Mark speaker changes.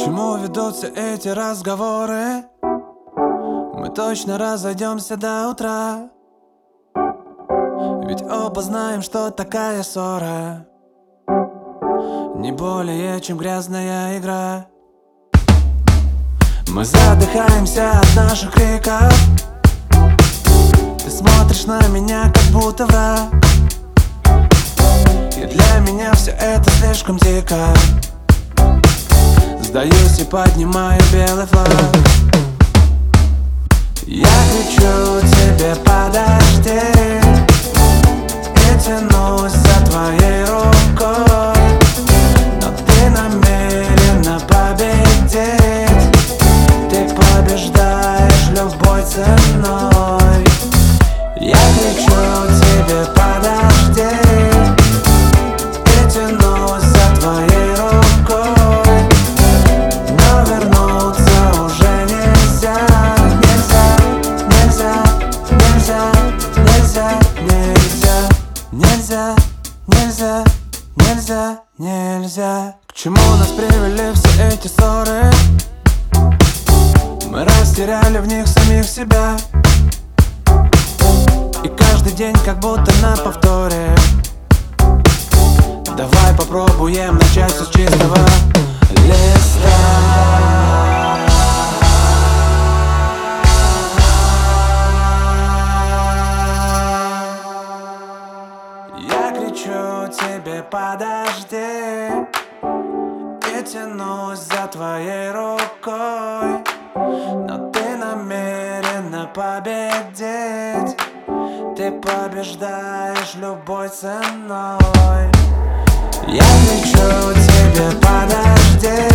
Speaker 1: чему ведут все эти разговоры? Мы точно разойдемся до утра, ведь оба знаем, что такая ссора не более, чем грязная игра. Мы задыхаемся от наших криков. Ты смотришь на меня, как будто враг, и для меня все это слишком дико. Сдаюсь и поднимаю белый флаг. Я кричу тебе: подожди, и тянусь за твоей рукой, но ты намерена победить. Ты побеждаешь любой ценой. Я кричу тебе: подожди, и тянусь за твоей рукой, но вернуться уже нельзя. Нельзя. К чему нас привели все эти ссоры? Мы растеряли в них самих себя, и каждый день как будто на повторе. Давай попробуем начать все с чистого листа. Я кричу тебе: подожди, и тянусь за твоей рукой, но ты намерена победить. Ты побеждаешь любой ценой. Я кричу тебе: подожди,